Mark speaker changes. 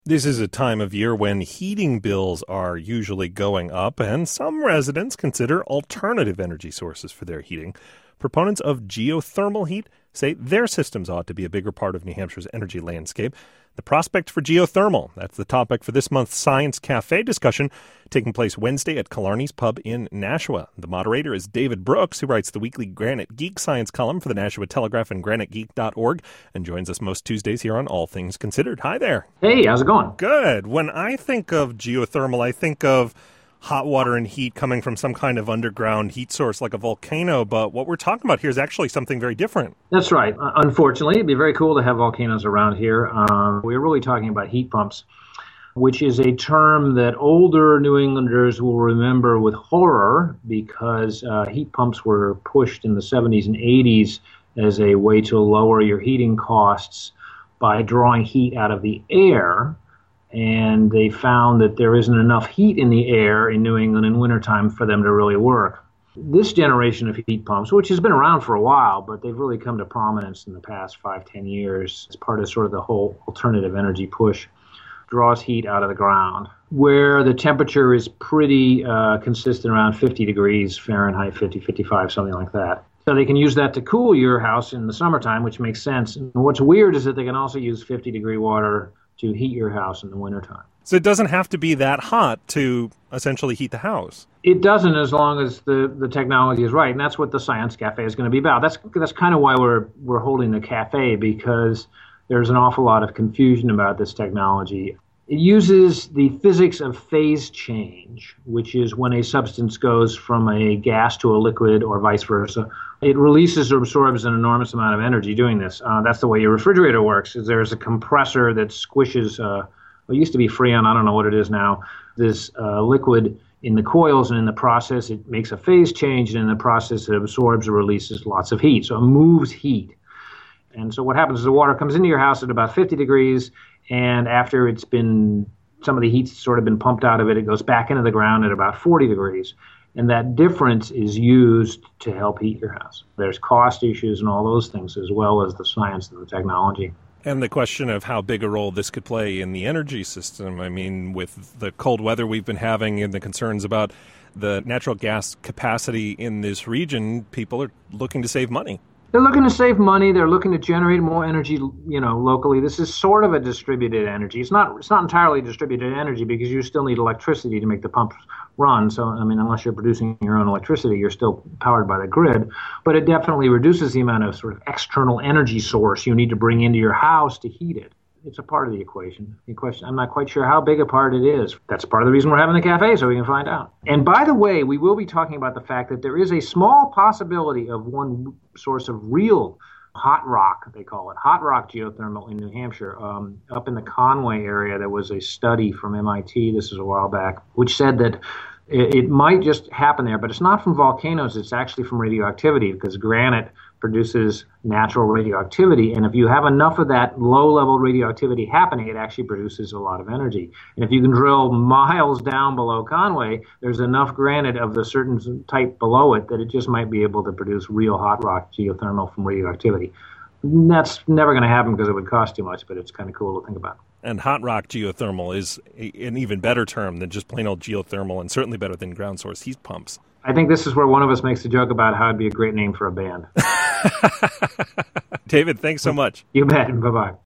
Speaker 1: This is a time of year when heating bills are usually going up, and some residents consider alternative energy sources for their heating. Proponents of geothermal heat say their systems ought to be a bigger part of New Hampshire's energy landscape. The prospect for geothermal, that's the topic for this month's Science Cafe discussion, taking place Wednesday at Killarney's Pub in Nashua. The moderator is David Brooks, who writes the weekly Granite Geek science column for the Nashua Telegraph and granitegeek.org, and joins us most Tuesdays here on All Things Considered. Hi there.
Speaker 2: Hey, how's it going?
Speaker 1: Good. When I think of geothermal, I think of hot water and heat coming from some kind of underground heat source like a volcano, but what we're talking about here is actually something very different.
Speaker 2: That's right. Unfortunately, it'd be very cool to have volcanoes around here. We're really talking about heat pumps, which is a term that older New Englanders will remember with horror because heat pumps were pushed in the 70s and 80s as a way to lower your heating costs by drawing heat out of the air. And they found that there isn't enough heat in the air in New England in wintertime for them to really work. This generation of heat pumps, which has been around for a while, but they've really come to prominence in the past 5-10 years as part of sort of the whole alternative energy push, draws heat out of the ground, where the temperature is pretty consistent around 50 degrees Fahrenheit, 50, 55, something like that. So they can use that to cool your house in the summertime, which makes sense. And what's weird is that they can also use 50-degree water to heat your house in the wintertime.
Speaker 1: So it doesn't have to be that hot to essentially heat the house.
Speaker 2: It doesn't, as long as the technology is right, and that's what the Science Cafe is going to be about. That's kind of why we're holding the cafe, because there's an awful lot of confusion about this technology. It uses the physics of phase change, which is when a substance goes from a gas to a liquid or vice versa. It releases or absorbs an enormous amount of energy doing this. That's the way your refrigerator works. Is there's a compressor that squishes, it used to be Freon, I don't know what it is now, this liquid in the coils, and in the process it makes a phase change, and in the process it absorbs or releases lots of heat. So it moves heat. And so what happens is the water comes into your house at about 50 degrees, and after it's been, some of the heat's sort of been pumped out of it, it goes back into the ground at about 40 degrees. And that difference is used to help heat your house. There's cost issues and all those things, as well as the science and the technology.
Speaker 1: And the question of how big a role this could play in the energy system. I mean, with the cold weather we've been having and the concerns about the natural gas capacity in this region, people are looking to save money.
Speaker 2: They're looking to save money. They're looking to generate more energy, locally. This is sort of a distributed energy. It's not entirely distributed energy, because you still need electricity to make the pumps run. So, unless you're producing your own electricity, you're still powered by the grid. But it definitely reduces the amount of sort of external energy source you need to bring into your house to heat it. It's a part of the equation. I'm not quite sure how big a part it is. That's part of the reason we're having the cafe, so we can find out. And by the way, we will be talking about the fact that there is a small possibility of one source of real hot rock, they call it, hot rock geothermal in New Hampshire. Up in the Conway area, there was a study from MIT, this is a while back, which said that it might just happen there, but it's not from volcanoes, it's actually from radioactivity, because granite produces natural radioactivity, and if you have enough of that low-level radioactivity happening, it actually produces a lot of energy. And if you can drill miles down below Conway, there's enough granite of the certain type below it that it just might be able to produce real hot rock geothermal from radioactivity. That's never going to happen because it would cost too much, but it's kind of cool to think about.
Speaker 1: And hot rock geothermal is an even better term than just plain old geothermal, and certainly better than ground source heat pumps.
Speaker 2: I think this is where one of us makes a joke about how it'd be a great name for a band.
Speaker 1: David, thanks so much.
Speaker 2: You bet. Bye-bye.